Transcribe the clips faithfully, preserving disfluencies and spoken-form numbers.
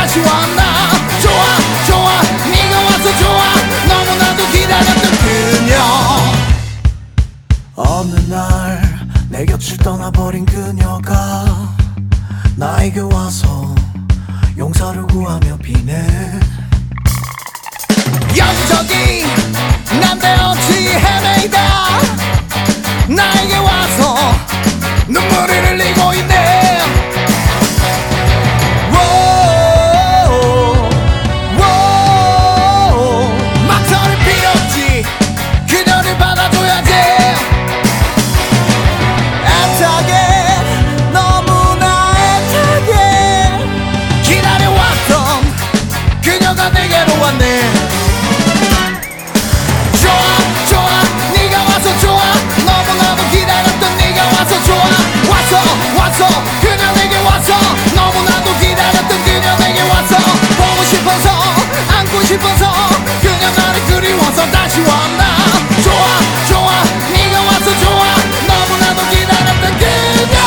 다시 왔나. 좋아 좋아 네가 와서 좋아. 너무나도 기다렸던 그녀. 어느 날 내 곁을 떠나버린 그녀가 나에게 와서 용서를 구하며 비네. 여기저기 난데없이 헤매이다 나에게 와서 눈물을 흘리고 있네. 막터를 필요없지 그녀를 받아줘야지. 애타게 너무나 애타게 기다려왔던 그녀가 내게로 왔네. 좋아 좋아 네가 와서 좋아. 너무나도 기다렸던 네가 와서 좋아. 왔어 왔어 그녀 내게 왔어. 너무나도 기다렸던 그녀 내게 왔어. 보고 싶어서 안고 싶어서 그녀 나를 그리워서 다시 왔나. 좋아 좋아 네가 와서 좋아. 너무나도 기다렸던 그녀.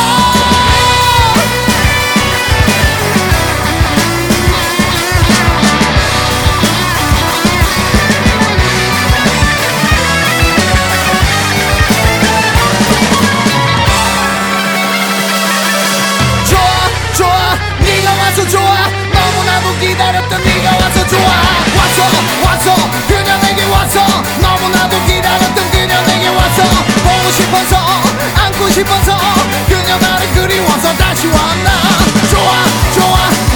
좋아 너무나도 기다렸던 네가 와서 좋아. 왔어 왔어 그녀 내게 왔어. 너무나도 기다렸던 그녀 내게 왔어. 보고 싶어서 안고 싶어서 그녀 나를 그리워서 다시 왔나. 좋아 좋아